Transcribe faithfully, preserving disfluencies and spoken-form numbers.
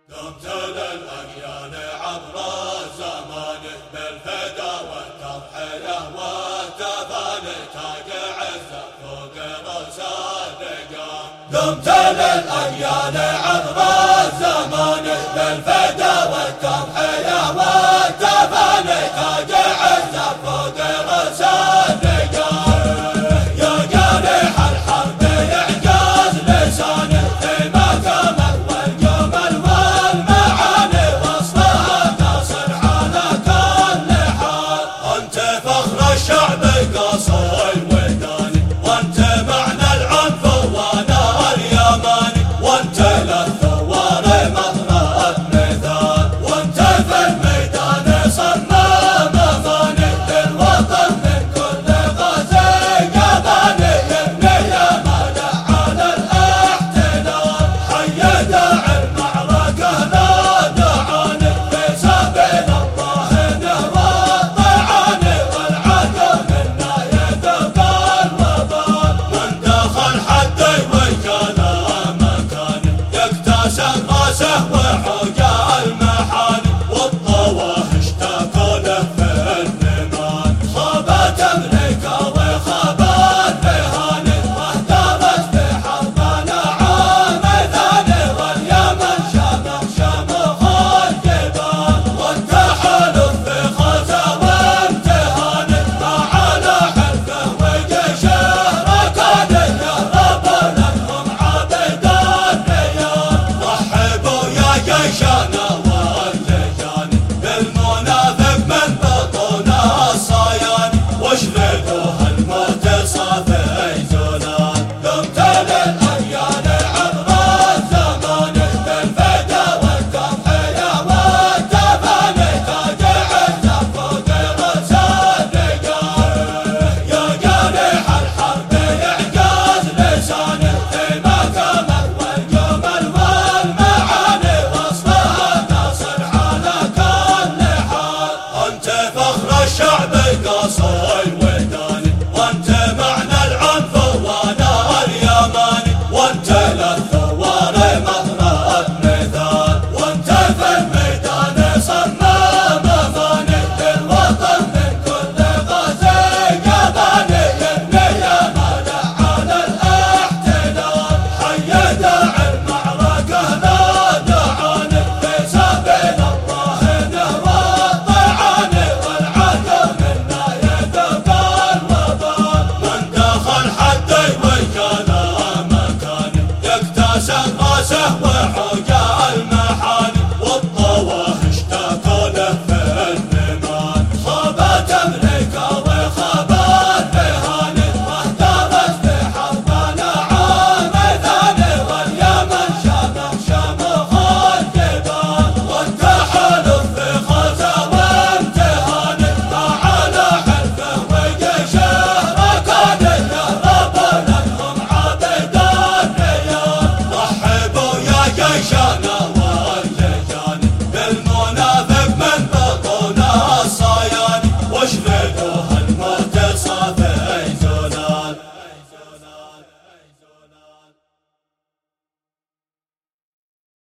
تمتد الأديان عبر الزمان بالفدا والتضحية والتفاني تاج عزة فوق رأس الرجال. تمتد الأديان عبر الزمان بالفدا والتضحية والتفاني تاج عزة فوق رأس الرجال. يا جارح الحرب يعجز لسانه فيما كمل والجمل والمعاني وصلها تصل على كل حال. أنت فخر الشعب قاصر الوداني وأنت معنى العنف وانا اليماني وأنت للثوار مطرة مثال وأنت في الميدان صمام ثاني للوطن من كل غازي جباني يبني يمانه على الاحتلال. حي داعي المعركة لا دعاني في سبيل الله نهوى الطعاني والعدو منا يدق الوبال. من دخل حدي وجال مكاني يكتسب راسه وحوجه المحاني والطواه اشتاقوا له في النمال. خابت امريكا وخابت بهاني واهتمت في حربنا عام ثاني واليمن شمخ شمخ الجبال. والتحالف في خزا وامتهاني فعلى حلفه وجيشه ركاني يهرب لهم عبد الريال. رحبوا يا جيشنا والتجاني بالمنافق من بطون الصياني واشردوه الموت صافي زلال. تمتد الأديان عبر الزمان بالفدا والتضحية والتفاني تاج عزة فوق رأس الرجال. يا جارح الحرب يعجز لسانه فيما كمل والجمل والمعاني وصلها تصل على كل حال. أنت فخر الشعب قاصر الوداني وأنت معنى العنف وانا اليماني وأنت للثوار مطرة مثال وأنت في الميدان صمام ثاني للوطن من كل غازي جباني يبني يمانه على الاحتلال. حي داعي المعركة لا دعاني في سبيل الله نهوى الطعاني والعدو منا يدق الوبال. من دخل حدي وجال مكاني يكتسب راسه وحوجه